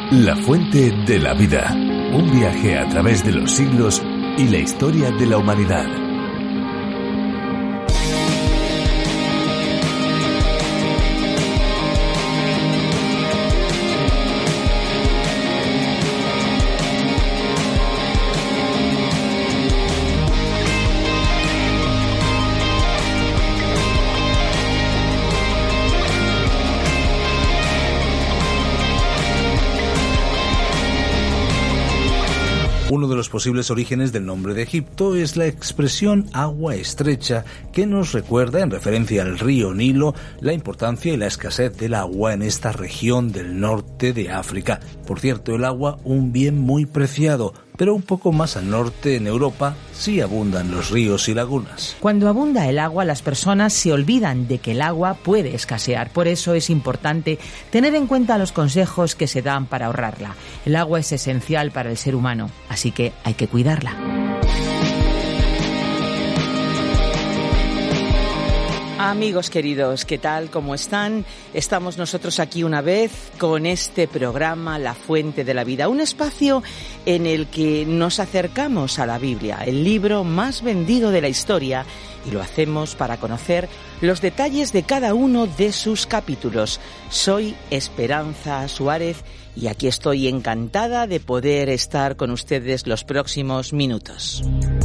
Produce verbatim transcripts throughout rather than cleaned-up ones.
La fuente de la vida. Un viaje a través de los siglos y la historia de la humanidad. Uno de los posibles orígenes del nombre de Egipto es la expresión agua estrecha, que nos recuerda, en referencia al río Nilo, la importancia y la escasez del agua en esta región del norte de África. Por cierto, el agua, un bien muy preciado, pero un poco más al norte, en Europa, sí abundan los ríos y lagunas. Cuando abunda el agua, las personas se olvidan de que el agua puede escasear. Por eso es importante tener en cuenta los consejos que se dan para ahorrarla. El agua es esencial para el ser humano, así que hay que cuidarla. Amigos queridos, ¿qué tal? ¿Cómo están? Estamos nosotros aquí una vez con este programa La Fuente de la Vida, un espacio en el que nos acercamos a la Biblia, el libro más vendido de la historia, y lo hacemos para conocer los detalles de cada uno de sus capítulos. Soy Esperanza Suárez y aquí estoy encantada de poder estar con ustedes los próximos minutos.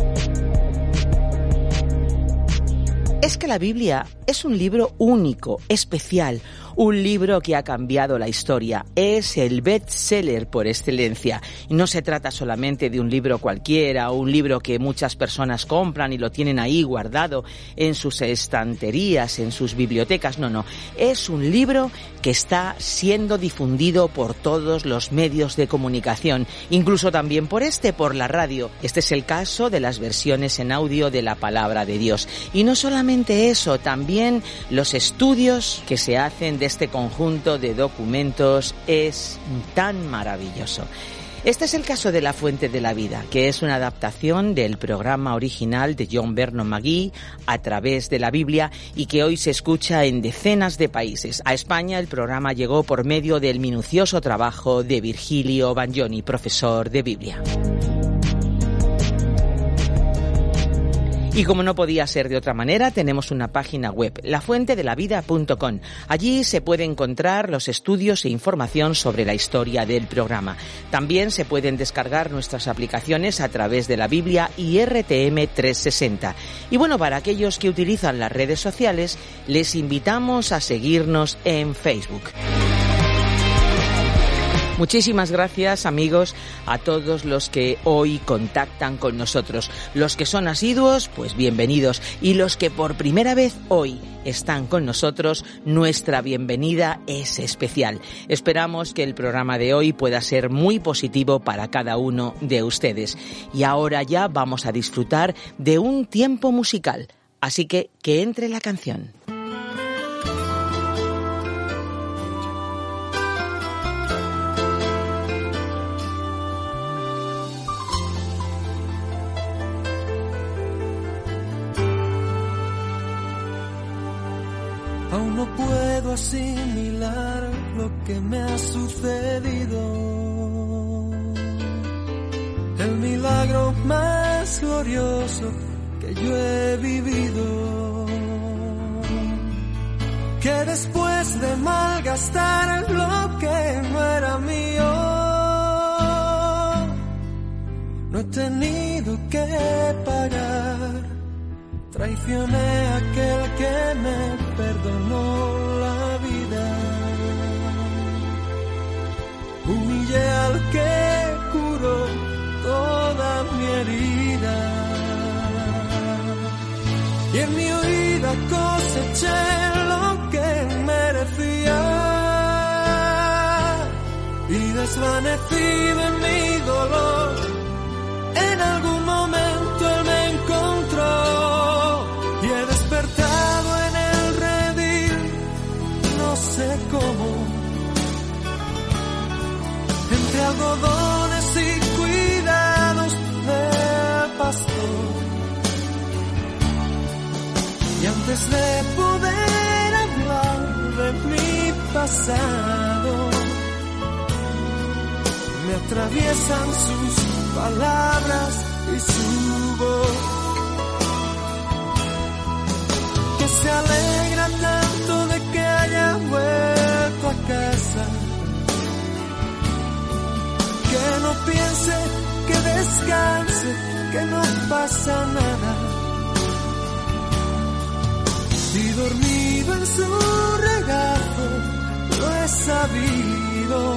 Es que la Biblia es un libro único, especial, un libro que ha cambiado la historia. Es el bestseller por excelencia. Y no se trata solamente de un libro cualquiera, o un libro que muchas personas compran y lo tienen ahí guardado en sus estanterías, en sus bibliotecas. No, no. Es un libro que está siendo difundido por todos los medios de comunicación, incluso también por este, por la radio. Este es el caso de las versiones en audio de la Palabra de Dios. Y no solamente eso, también los estudios que se hacen de este conjunto de documentos es tan maravilloso. Este es el caso de La Fuente de la Vida, que es una adaptación del programa original de John Vernon McGee a través de la Biblia y que hoy se escucha en decenas de países. A España el programa llegó por medio del minucioso trabajo de Virgilio Bagnoni, profesor de Biblia. Y como no podía ser de otra manera, tenemos una página web, la fuente de la vida punto com. Allí se puede encontrar los estudios e información sobre la historia del programa. También se pueden descargar nuestras aplicaciones a través de la Biblia y R T M trescientos sesenta. Y bueno, para aquellos que utilizan las redes sociales, les invitamos a seguirnos en Facebook. Muchísimas gracias, amigos, a todos los que hoy contactan con nosotros. Los que son asiduos, pues bienvenidos. Y los que por primera vez hoy están con nosotros, nuestra bienvenida es especial. Esperamos que el programa de hoy pueda ser muy positivo para cada uno de ustedes. Y ahora ya vamos a disfrutar de un tiempo musical. Así que que entre la canción. Aún no puedo asimilar lo que me ha sucedido. El milagro más glorioso que yo he vivido. Que después de malgastar lo que no era mío, no he tenido que pagar. Traicioné a aquel que me perdonó la vida. Humillé al que curó toda mi herida. Y en mi huida coseché lo que merecía. Y desvanecido en mi dolor, en algún momento él me encontró. Y he despertado en el redil, no sé cómo, entre algodones y cuidados del pastor. Y antes de poder hablar de mi pasado, atraviesan sus palabras y su voz, que se alegra tanto de que haya vuelto a casa, que no piense, que descanse, que no pasa nada, y dormido en su regazo lo he sabido.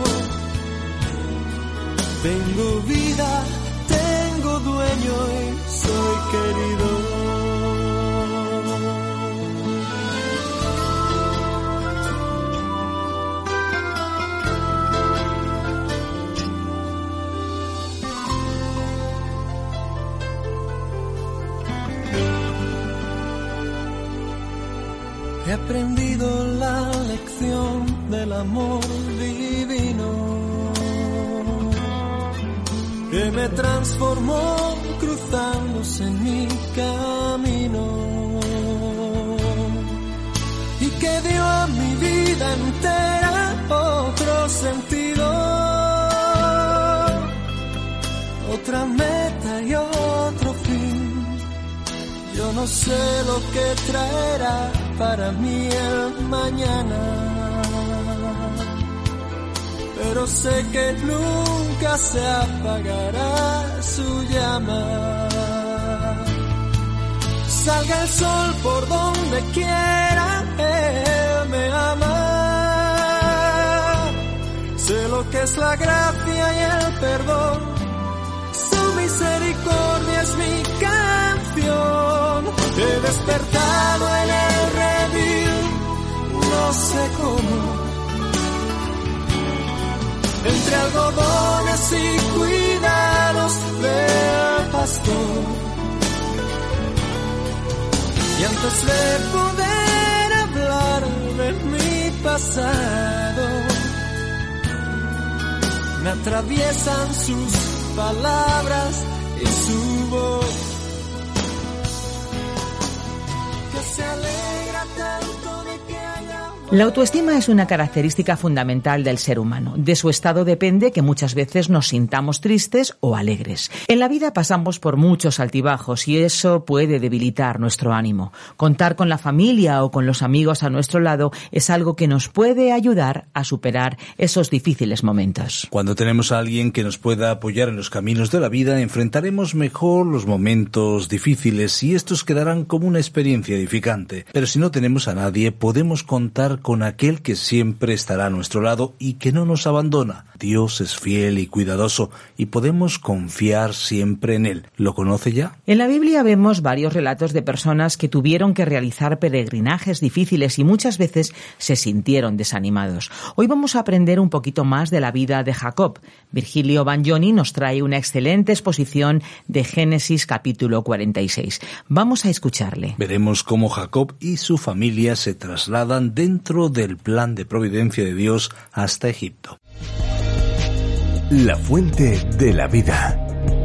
Tengo vida, tengo dueño y soy querido. He aprendido la lección del amor divino, que me transformó cruzándose en mi camino, y que dio a mi vida entera otro sentido, otra meta y otro fin. Yo no sé lo que traerá para mí el mañana, pero sé que nunca se apagará su llama. Salga el sol por donde quiera, Él me ama. Sé lo que es la gracia y el perdón, su misericordia es mi canción. He despertado en el redil, no sé cómo, entre algodones y cuidados del pastor, y antes de poder hablar de mi pasado, me atraviesan sus palabras y su voz, que se alegra tanto de que haya... La autoestima es una característica fundamental del ser humano. De su estado depende que muchas veces nos sintamos tristes o alegres. En la vida pasamos por muchos altibajos y eso puede debilitar nuestro ánimo. Contar con la familia o con los amigos a nuestro lado es algo que nos puede ayudar a superar esos difíciles momentos. Cuando tenemos a alguien que nos pueda apoyar en los caminos de la vida, enfrentaremos mejor los momentos difíciles y estos quedarán como una experiencia edificante. Pero si no tenemos a nadie, podemos contar con aquel que siempre estará a nuestro lado y que no nos abandona. Dios es fiel y cuidadoso y podemos confiar siempre en Él. ¿Lo conoce ya? En la Biblia vemos varios relatos de personas que tuvieron que realizar peregrinajes difíciles y muchas veces se sintieron desanimados. Hoy vamos a aprender un poquito más de la vida de Jacob. Virgilio Bagnoni nos trae una excelente exposición de Génesis capítulo cuarenta y seis. Vamos a escucharle. Veremos cómo Jacob y su familia se trasladan dentro del plan de providencia de Dios hasta Egipto. La fuente de la vida.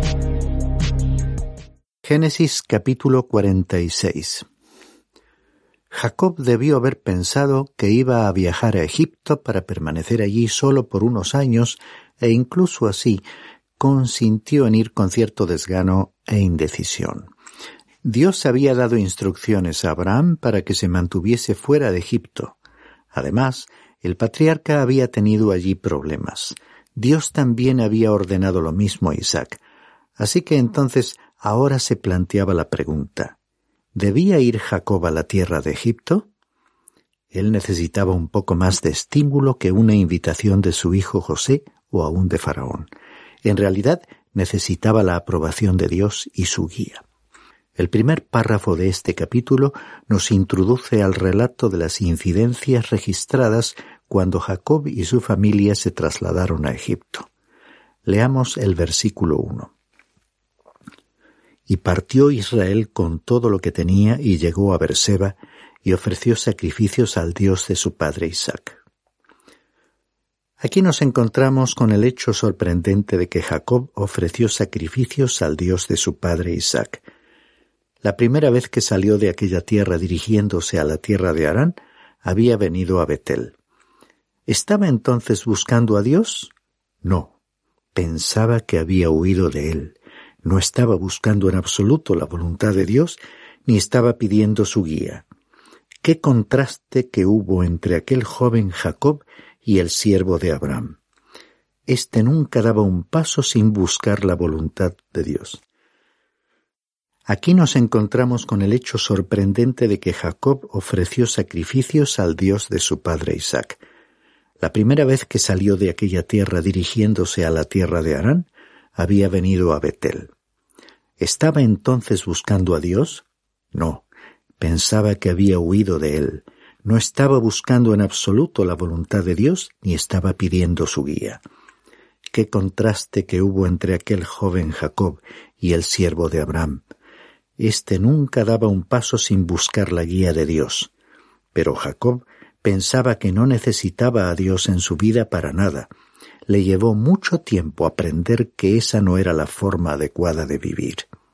Génesis capítulo cuarenta y seis. Jacob debió haber pensado que iba a viajar a Egipto para permanecer allí solo por unos años e incluso así consintió en ir con cierto desgano e indecisión. Dios había dado instrucciones a Abraham para que se mantuviese fuera de Egipto. Además, el patriarca había tenido allí problemas. Dios también había ordenado lo mismo a Isaac. Así que entonces ahora se planteaba la pregunta: ¿debía ir Jacob a la tierra de Egipto? Él necesitaba un poco más de estímulo que una invitación de su hijo José o aún de Faraón. En realidad, necesitaba la aprobación de Dios y su guía. El primer párrafo de este capítulo nos introduce al relato de las incidencias registradas cuando Jacob y su familia se trasladaron a Egipto. Leamos el versículo uno. Y partió Israel con todo lo que tenía y llegó a Berseba y ofreció sacrificios al Dios de su padre Isaac. Aquí nos encontramos con el hecho sorprendente de que Jacob ofreció sacrificios al Dios de su padre Isaac. La primera vez que salió de aquella tierra dirigiéndose a la tierra de Harán, había venido a Betel. ¿Estaba entonces buscando a Dios? No. pensaba que había huido de él. No estaba buscando en absoluto la voluntad de Dios, ni estaba pidiendo su guía. Qué contraste que hubo entre aquel joven Jacob y el siervo de Abraham. Este nunca daba un paso sin buscar la voluntad de Dios. Aquí nos encontramos con el hecho sorprendente de que Jacob ofreció sacrificios al Dios de su padre Isaac. La primera vez que salió de aquella tierra dirigiéndose a la tierra de Harán, había venido a Betel. ¿Estaba entonces buscando a Dios? No, pensaba que había huido de él. No estaba buscando en absoluto la voluntad de Dios, ni estaba pidiendo su guía. Qué contraste que hubo entre aquel joven Jacob y el siervo de Abraham. Este nunca daba un paso sin buscar la guía de Dios. Pero Jacob pensaba que no necesitaba a Dios en su vida para nada. Le llevó mucho tiempo aprender que esa no era la forma adecuada de vivir.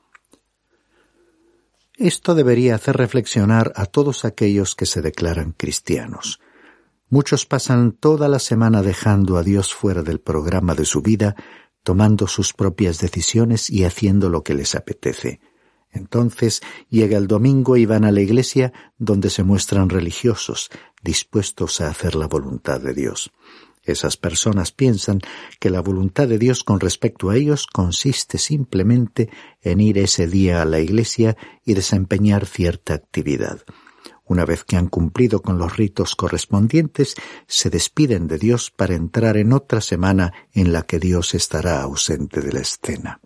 Esto debería hacer reflexionar a todos aquellos que se declaran cristianos. Muchos pasan toda la semana dejando a Dios fuera del programa de su vida, tomando sus propias decisiones y haciendo lo que les apetece. Entonces llega el domingo y van a la iglesia donde se muestran religiosos, dispuestos a hacer la voluntad de Dios. Esas personas piensan que la voluntad de Dios con respecto a ellos consiste simplemente en ir ese día a la iglesia y desempeñar cierta actividad. Una vez que han cumplido con los ritos correspondientes, se despiden de Dios para entrar en otra semana en la que Dios estará ausente de la escena.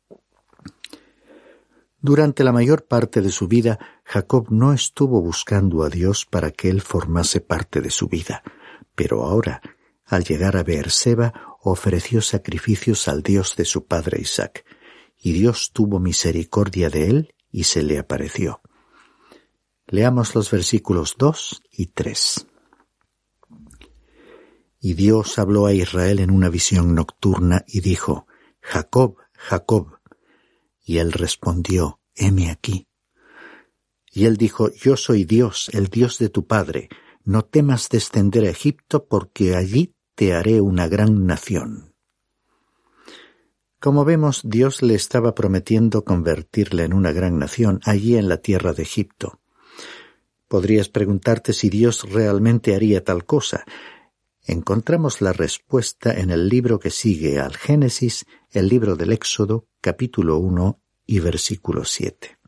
Durante la mayor parte de su vida, Jacob no estuvo buscando a Dios para que él formase parte de su vida, pero ahora, al llegar a Beerseba, ofreció sacrificios al Dios de su padre Isaac, y Dios tuvo misericordia de él y se le apareció. Leamos los versículos dos y tres. Y Dios habló a Israel en una visión nocturna y dijo: Jacob, Jacob. Y él respondió: heme aquí. Y él dijo: yo soy Dios, el Dios de tu padre. No temas descender a Egipto, porque allí te haré una gran nación. Como vemos, Dios le estaba prometiendo convertirle en una gran nación allí en la tierra de Egipto. Podrías preguntarte si Dios realmente haría tal cosa. Encontramos la respuesta en el libro que sigue al Génesis, el libro del Éxodo, capítulo uno y versículo siete.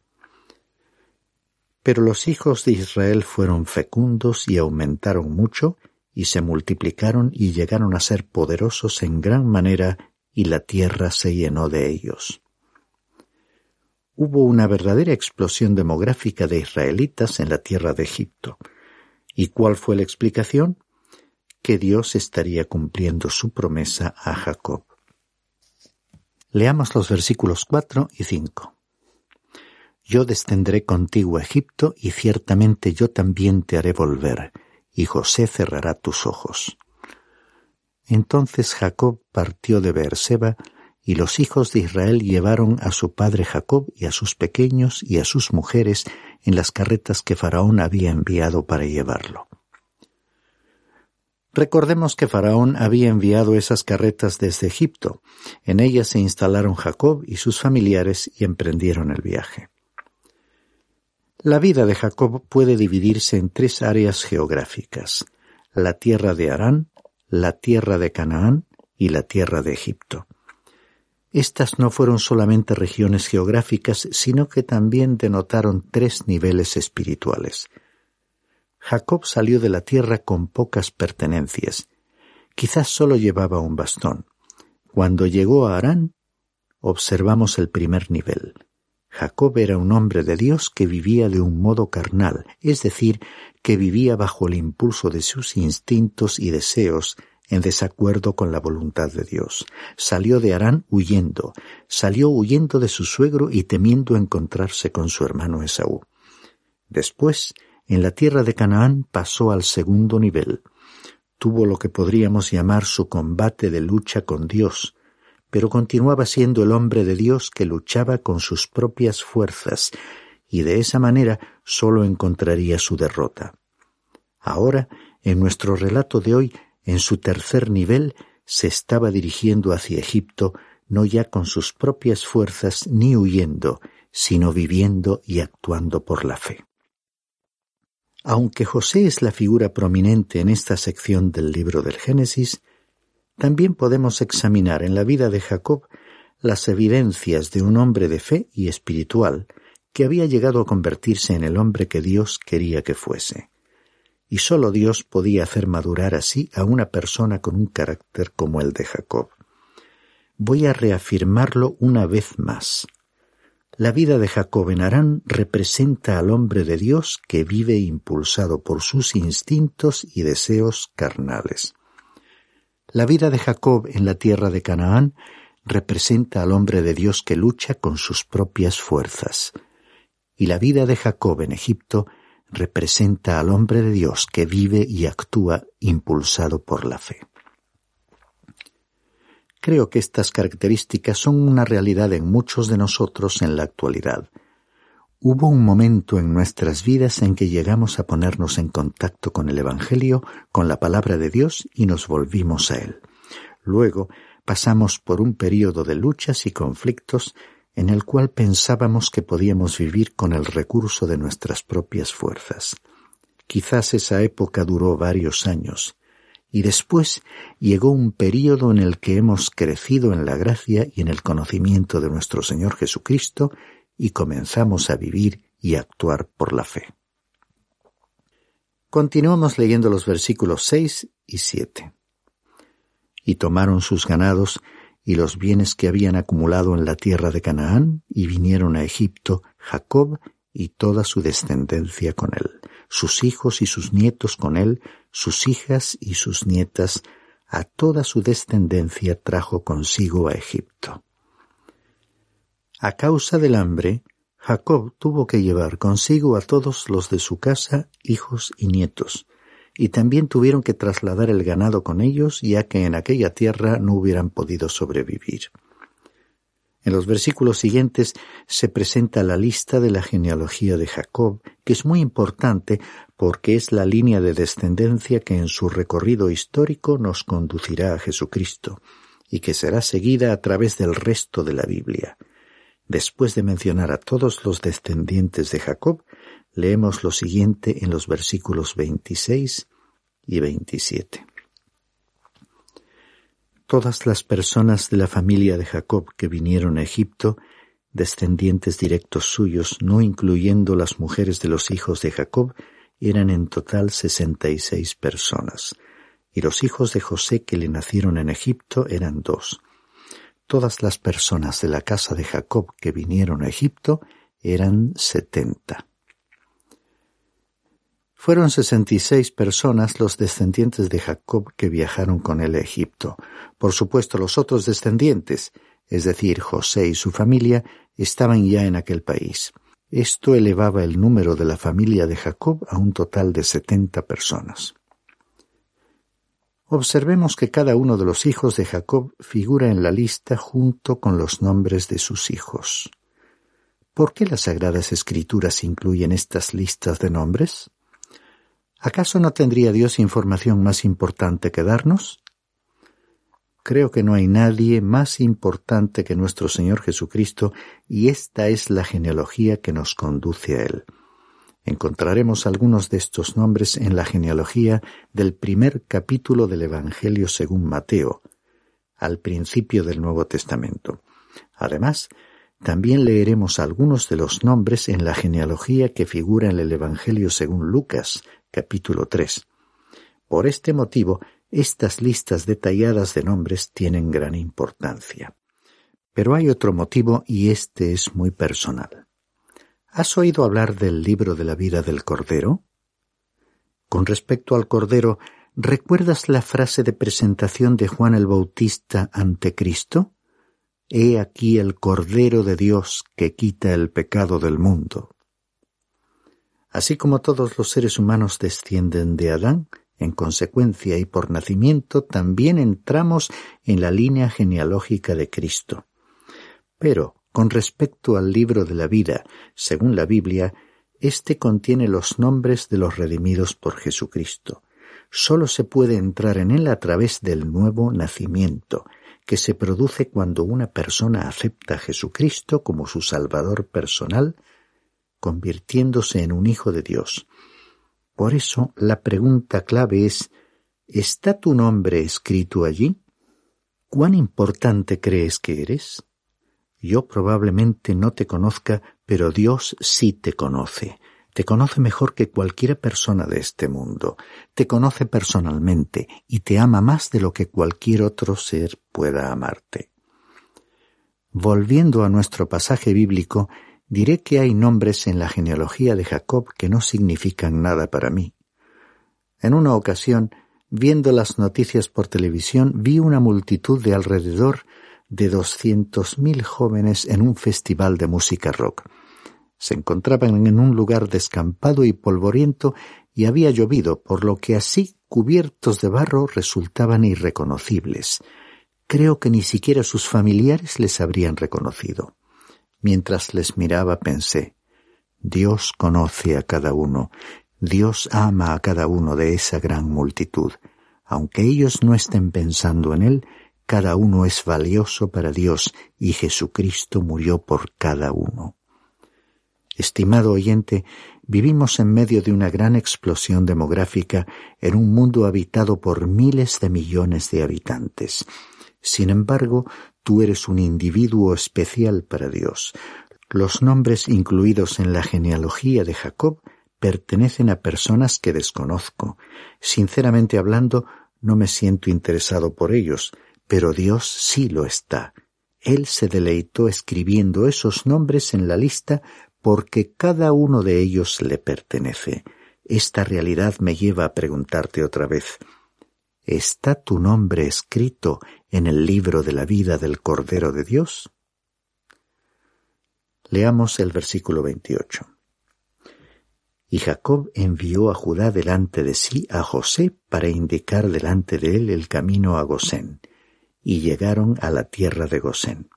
Pero los hijos de Israel fueron fecundos y aumentaron mucho, y se multiplicaron y llegaron a ser poderosos en gran manera, y la tierra se llenó de ellos. Hubo una verdadera explosión demográfica de israelitas en la tierra de Egipto. ¿Y cuál fue la explicación? Que Dios estaría cumpliendo su promesa a Jacob. Leamos los versículos cuatro y cinco. Yo descendré contigo a Egipto, y ciertamente yo también te haré volver, y José cerrará tus ojos. Entonces Jacob partió de Beerseba, y los hijos de Israel llevaron a su padre Jacob y a sus pequeños y a sus mujeres en las carretas que Faraón había enviado para llevarlo. Recordemos que Faraón había enviado esas carretas desde Egipto. En ellas se instalaron Jacob y sus familiares y emprendieron el viaje. La vida de Jacob puede dividirse en tres áreas geográficas: la tierra de Harán, la tierra de Canaán y la tierra de Egipto. Estas no fueron solamente regiones geográficas, sino que también denotaron tres niveles espirituales. Jacob salió de la tierra con pocas pertenencias. Quizás solo llevaba un bastón. Cuando llegó a Harán, observamos el primer nivel. Jacob era un hombre de Dios que vivía de un modo carnal, es decir, que vivía bajo el impulso de sus instintos y deseos, en desacuerdo con la voluntad de Dios. Salió de Harán huyendo, salió huyendo de su suegro y temiendo encontrarse con su hermano Esaú. Después, en la tierra de Canaán pasó al segundo nivel. Tuvo lo que podríamos llamar su combate de lucha con Dios, pero continuaba siendo el hombre de Dios que luchaba con sus propias fuerzas, y de esa manera solo encontraría su derrota. Ahora, en nuestro relato de hoy, en su tercer nivel, se estaba dirigiendo hacia Egipto no ya con sus propias fuerzas ni huyendo, sino viviendo y actuando por la fe. Aunque José es la figura prominente en esta sección del libro del Génesis, también podemos examinar en la vida de Jacob las evidencias de un hombre de fe y espiritual que había llegado a convertirse en el hombre que Dios quería que fuese. Y sólo Dios podía hacer madurar así a una persona con un carácter como el de Jacob. Voy a reafirmarlo una vez más. La vida de Jacob en Harán representa al hombre de Dios que vive impulsado por sus instintos y deseos carnales. La vida de Jacob en la tierra de Canaán representa al hombre de Dios que lucha con sus propias fuerzas. Y la vida de Jacob en Egipto representa al hombre de Dios que vive y actúa impulsado por la fe. Creo que estas características son una realidad en muchos de nosotros en la actualidad. Hubo un momento en nuestras vidas en que llegamos a ponernos en contacto con el Evangelio, con la palabra de Dios, y nos volvimos a él. Luego pasamos por un período de luchas y conflictos en el cual pensábamos que podíamos vivir con el recurso de nuestras propias fuerzas. Quizás esa época duró varios años, y después llegó un período en el que hemos crecido en la gracia y en el conocimiento de nuestro Señor Jesucristo y comenzamos a vivir y actuar por la fe. Continuamos leyendo los versículos seis y siete. Y tomaron sus ganados y los bienes que habían acumulado en la tierra de Canaán, y vinieron a Egipto Jacob y toda su descendencia con él, sus hijos y sus nietos con él, sus hijas y sus nietas, a toda su descendencia trajo consigo a Egipto. A causa del hambre, Jacob tuvo que llevar consigo a todos los de su casa, hijos y nietos, y también tuvieron que trasladar el ganado con ellos, ya que en aquella tierra no hubieran podido sobrevivir. En los versículos siguientes se presenta la lista de la genealogía de Jacob, que es muy importante porque es la línea de descendencia que en su recorrido histórico nos conducirá a Jesucristo, y que será seguida a través del resto de la Biblia. Después de mencionar a todos los descendientes de Jacob, leemos lo siguiente en los versículos veintiséis y veintisiete. Todas las personas de la familia de Jacob que vinieron a Egipto, descendientes directos suyos, no incluyendo las mujeres de los hijos de Jacob, eran en total sesenta y seis personas, y los hijos de José que le nacieron en Egipto eran dos. Todas las personas de la casa de Jacob que vinieron a Egipto eran setenta. Fueron sesenta y seis personas los descendientes de Jacob que viajaron con él a Egipto. Por supuesto, los otros descendientes, es decir, José y su familia, estaban ya en aquel país. Esto elevaba el número de la familia de Jacob a un total de setenta personas. Observemos que cada uno de los hijos de Jacob figura en la lista junto con los nombres de sus hijos. ¿Por qué las Sagradas Escrituras incluyen estas listas de nombres? ¿Acaso no tendría Dios información más importante que darnos? Creo que no hay nadie más importante que nuestro Señor Jesucristo, y esta es la genealogía que nos conduce a Él. Encontraremos algunos de estos nombres en la genealogía del primer capítulo del Evangelio según Mateo, al principio del Nuevo Testamento. Además, también leeremos algunos de los nombres en la genealogía que figura en el Evangelio según Lucas, capítulo tres. Por este motivo, estas listas detalladas de nombres tienen gran importancia. Pero hay otro motivo, y este es muy personal. ¿Has oído hablar del libro de la vida del Cordero? Con respecto al Cordero, ¿recuerdas la frase de presentación de Juan el Bautista ante Cristo? He aquí el Cordero de Dios que quita el pecado del mundo. Así como todos los seres humanos descienden de Adán, en consecuencia y por nacimiento también entramos en la línea genealógica de Cristo. Pero, con respecto al libro de la vida, según la Biblia, éste contiene los nombres de los redimidos por Jesucristo. solo se puede entrar en él a través del nuevo nacimiento, que se produce cuando una persona acepta a Jesucristo como su Salvador personal, convirtiéndose en un hijo de Dios. Por eso, la pregunta clave es, ¿está tu nombre escrito allí? ¿Cuán importante crees que eres? Yo probablemente no te conozca, pero Dios sí te conoce. Te conoce mejor que cualquier persona de este mundo. Te conoce personalmente y te ama más de lo que cualquier otro ser pueda amarte. Volviendo a nuestro pasaje bíblico, diré que hay nombres en la genealogía de Jacob que no significan nada para mí. En una ocasión, viendo las noticias por televisión, vi una multitud de alrededor de doscientos mil jóvenes en un festival de música rock. Se encontraban en un lugar descampado y polvoriento y había llovido, por lo que así, cubiertos de barro, resultaban irreconocibles. Creo que ni siquiera sus familiares les habrían reconocido. Mientras les miraba pensé, Dios conoce a cada uno, Dios ama a cada uno de esa gran multitud. Aunque ellos no estén pensando en Él, cada uno es valioso para Dios y Jesucristo murió por cada uno. Estimado oyente, vivimos en medio de una gran explosión demográfica en un mundo habitado por miles de millones de habitantes. Sin embargo, tú eres un individuo especial para Dios. Los nombres incluidos en la genealogía de Jacob pertenecen a personas que desconozco. Sinceramente hablando, no me siento interesado por ellos, pero Dios sí lo está. Él se deleitó escribiendo esos nombres en la lista porque cada uno de ellos le pertenece. Esta realidad me lleva a preguntarte otra vez, ¿está tu nombre escrito en el libro de la vida del Cordero de Dios? Leamos el versículo veintiocho. Y Jacob envió a Judá delante de sí a José para indicar delante de él el camino a Gosén, y llegaron a la tierra de Gosén.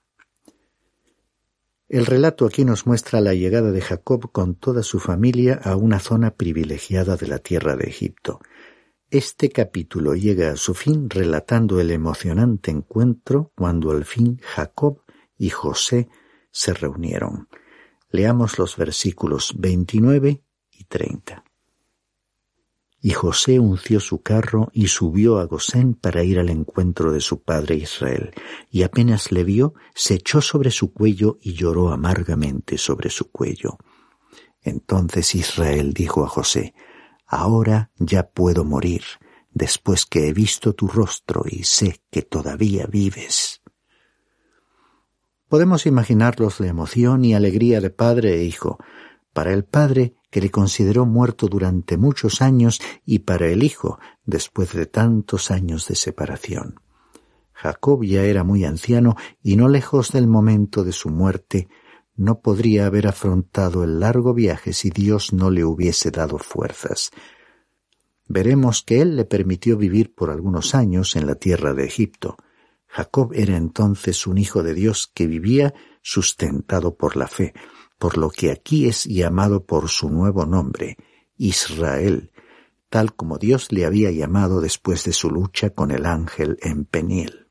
El relato aquí nos muestra la llegada de Jacob con toda su familia a una zona privilegiada de la tierra de Egipto. Este capítulo llega a su fin relatando el emocionante encuentro cuando al fin Jacob y José se reunieron. Leamos los versículos veintinueve y treinta. Y José unció su carro y subió a Gosén para ir al encuentro de su padre Israel, y apenas le vio, se echó sobre su cuello y lloró amargamente sobre su cuello. Entonces Israel dijo a José, ahora ya puedo morir, después que he visto tu rostro y sé que todavía vives. Podemos imaginarlos la emoción y alegría de padre e hijo. Para el padre, que le consideró muerto durante muchos años, y para el hijo, después de tantos años de separación. Jacob ya era muy anciano y no lejos del momento de su muerte, no podría haber afrontado el largo viaje si Dios no le hubiese dado fuerzas. Veremos que Él le permitió vivir por algunos años en la tierra de Egipto. Jacob era entonces un hijo de Dios que vivía sustentado por la fe, por lo que aquí es llamado por su nuevo nombre, Israel, tal como Dios le había llamado después de su lucha con el ángel en Peniel.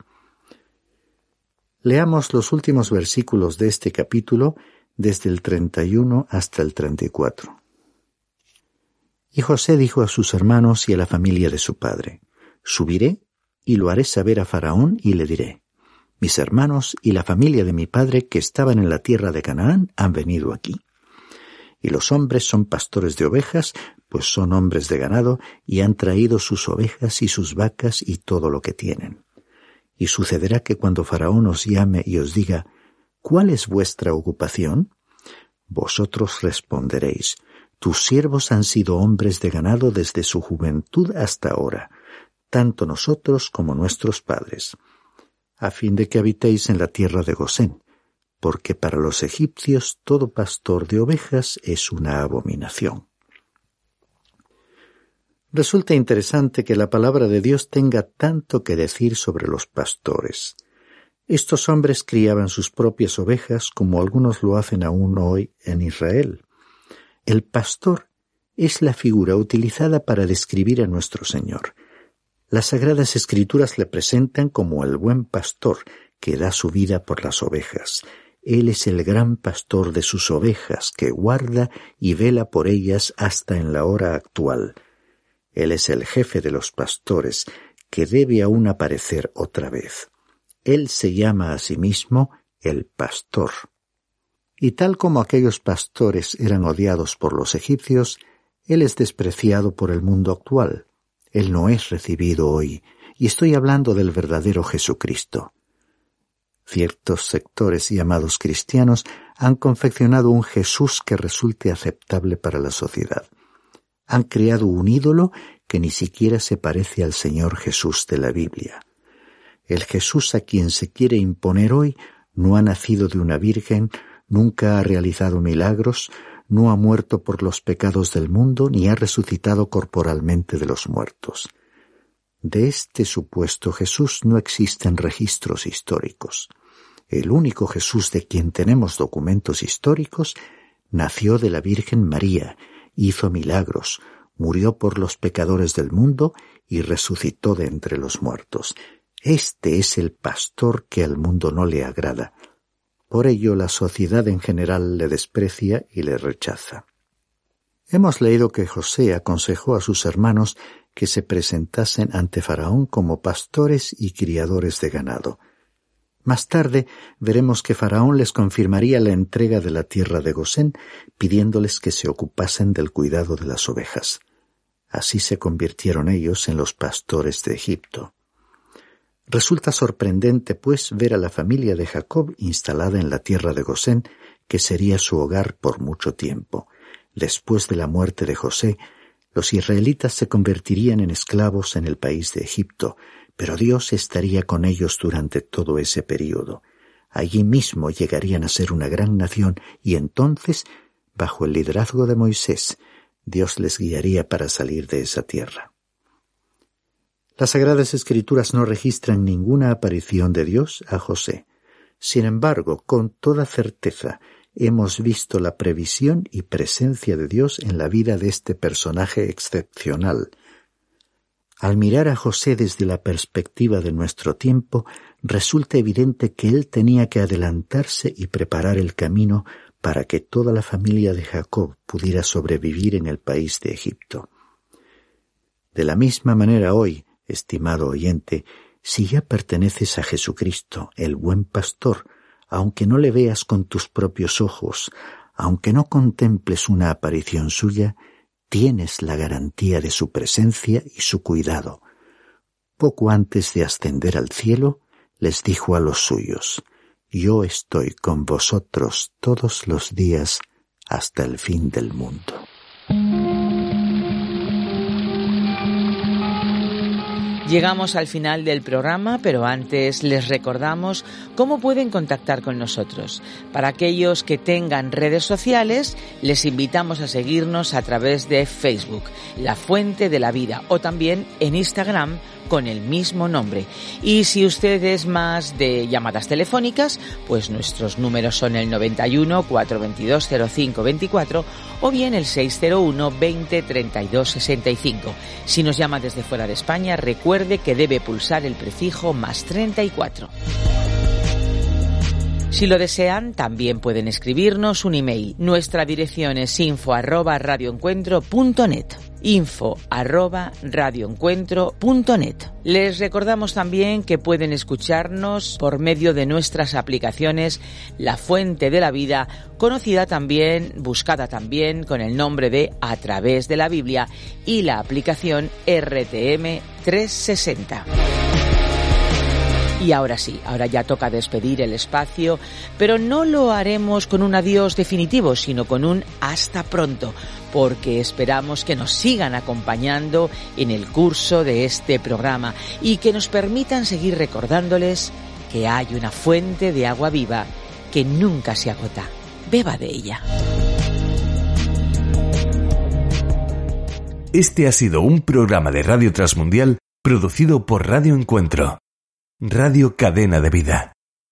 Leamos los últimos versículos de este capítulo, desde el treinta y uno hasta el treinta y cuatro. Y José dijo a sus hermanos y a la familia de su padre, «Subiré y lo haré saber a Faraón y le diré, mis hermanos y la familia de mi padre que estaban en la tierra de Canaán han venido aquí. Y los hombres son pastores de ovejas, pues son hombres de ganado, y han traído sus ovejas y sus vacas y todo lo que tienen. Y sucederá que cuando Faraón os llame y os diga, ¿cuál es vuestra ocupación? Vosotros responderéis, tus siervos han sido hombres de ganado desde su juventud hasta ahora, tanto nosotros como nuestros padres, a fin de que habitéis en la tierra de Gosén, porque para los egipcios todo pastor de ovejas es una abominación». Resulta interesante que la palabra de Dios tenga tanto que decir sobre los pastores. Estos hombres criaban sus propias ovejas como algunos lo hacen aún hoy en Israel. El pastor es la figura utilizada para describir a nuestro Señor. Las Sagradas Escrituras le presentan como el buen pastor que da su vida por las ovejas. Él es el gran pastor de sus ovejas, que guarda y vela por ellas hasta en la hora actual. Él es el jefe de los pastores, que debe aún aparecer otra vez. Él se llama a sí mismo el pastor. Y tal como aquellos pastores eran odiados por los egipcios, Él es despreciado por el mundo actual. Él no es recibido hoy, y estoy hablando del verdadero Jesucristo. Ciertos sectores llamados cristianos han confeccionado un Jesús que resulte aceptable para la sociedad. Han creado un ídolo que ni siquiera se parece al Señor Jesús de la Biblia. El Jesús a quien se quiere imponer hoy no ha nacido de una virgen, nunca ha realizado milagros, no ha muerto por los pecados del mundo, ni ha resucitado corporalmente de los muertos. De este supuesto Jesús no existen registros históricos. El único Jesús de quien tenemos documentos históricos nació de la Virgen María, hizo milagros, murió por los pecadores del mundo y resucitó de entre los muertos. Este es el pastor que al mundo no le agrada. Por ello la sociedad en general le desprecia y le rechaza. Hemos leído que José aconsejó a sus hermanos que se presentasen ante Faraón como pastores y criadores de ganado. Más tarde veremos que Faraón les confirmaría la entrega de la tierra de Gosén, pidiéndoles que se ocupasen del cuidado de las ovejas. Así se convirtieron ellos en los pastores de Egipto. Resulta sorprendente, pues, ver a la familia de Jacob instalada en la tierra de Gosén, que sería su hogar por mucho tiempo. Después de la muerte de José, los israelitas se convertirían en esclavos en el país de Egipto, pero Dios estaría con ellos durante todo ese período. Allí mismo llegarían a ser una gran nación y entonces, bajo el liderazgo de Moisés, Dios les guiaría para salir de esa tierra. Las Sagradas Escrituras no registran ninguna aparición de Dios a José. Sin embargo, con toda certeza, hemos visto la previsión y presencia de Dios en la vida de este personaje excepcional. Al mirar a José desde la perspectiva de nuestro tiempo, resulta evidente que él tenía que adelantarse y preparar el camino para que toda la familia de Jacob pudiera sobrevivir en el país de Egipto. De la misma manera hoy, estimado oyente, si ya perteneces a Jesucristo, el buen pastor, aunque no le veas con tus propios ojos, aunque no contemples una aparición suya, tienes la garantía de su presencia y su cuidado. Poco antes de ascender al cielo, les dijo a los suyos: «Yo estoy con vosotros todos los días hasta el fin del mundo». Llegamos al final del programa, pero antes les recordamos cómo pueden contactar con nosotros. Para aquellos que tengan redes sociales, les invitamos a seguirnos a través de Facebook, La Fuente de la Vida, o también en Instagram con el mismo nombre. Y si usted es más de llamadas telefónicas, pues nuestros números son el noventa y uno, cuatrocientos veintidós, cero cinco veinticuatro o bien el seiscientos uno, veinte, treinta y dos, sesenta y cinco. Si nos llama desde fuera de España, recuerde que debe pulsar el prefijo más treinta y cuatro. Si lo desean, también pueden escribirnos un email. Nuestra dirección es info arroba radioencuentro punto net. info arroba radioencuentro punto net. Les recordamos también que pueden escucharnos por medio de nuestras aplicaciones La Fuente de la Vida, conocida también, buscada también con el nombre de A Través de la Biblia, y la aplicación R T M trescientos sesenta. Y ahora sí, ahora ya toca despedir el espacio, pero no lo haremos con un adiós definitivo, sino con un hasta pronto, porque esperamos que nos sigan acompañando en el curso de este programa y que nos permitan seguir recordándoles que hay una fuente de agua viva que nunca se agota. Beba de ella. Este ha sido un programa de Radio Transmundial producido por Radio Encuentro, Radio Cadena de Vida.